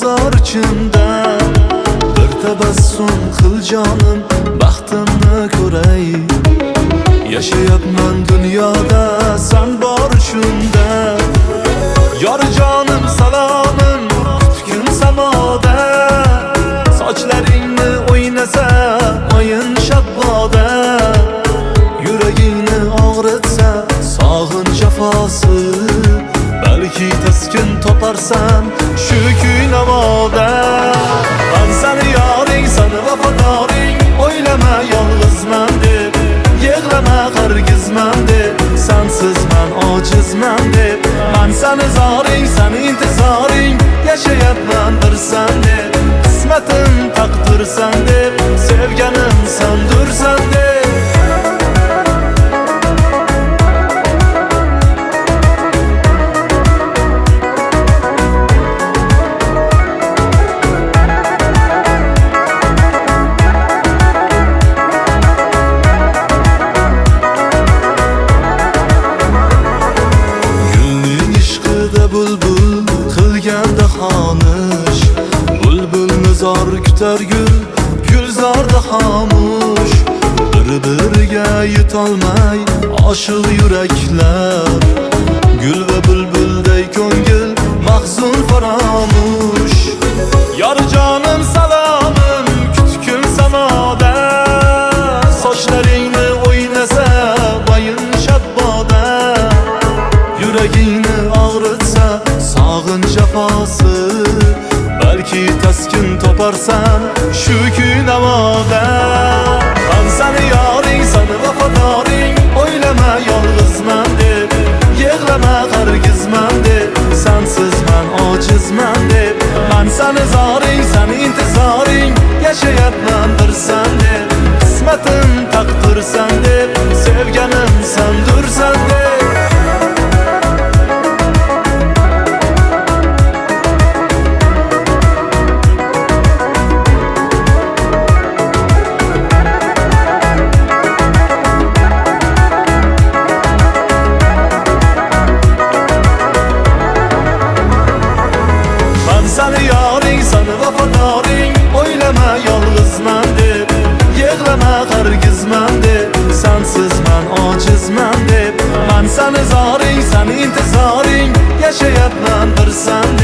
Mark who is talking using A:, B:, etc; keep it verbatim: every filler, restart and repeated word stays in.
A: bozor ichimda bir tabassum qil jonim, baxtimni ko'ray. Yashayapman dunyoda sen bor uchunda. Yor jonim salomim kutgin samoda, sochlaringni o'ynasa o'yin shabboda. Yuragingni og'ritsa sog'in jafosi, balki taskin toparsan shu kuy navoda. Men seni yoring, seni vafadoring, o'ylama yolg'izman deb, yig'lama hargizman deb, sensiz men ojizman deb. Men seni zoring, seni intizoring, yashayapman bir sen deb, qismatim taqdirsan deb, sevganim sendursan deb. Bulbul qilganda xonish, bulbulni zor kutar gul, gulzorda xomush. Bir-biriga yetolmay oshiq yuraklar, gul va bulbulday ko'ngil mahzun faromush. Yor jonim salomim kutgin samoda, sochlaringni o'ynasa o'yin shabboda. Yuragingni og'ritsa sog'in jafosi, balki taskin toparsan shu kuy navoda. Men seni yoring, seni vafadoring, o'ylama yolg'izman deb, yig'lama hargizman deb, sensiz men ojizman deb. Men seni zoring, seni intizoring, yashayapman bir sen deb, qismatim taqdirsan deb, sevganim sendursan deb. Seni yoring, seni vafadoring, o'ylama yolg'izman deb, yig'lama hargizman deb, sensiz men ojizman deb. Men seni zoring, seni intizoring, yashayapman bir sen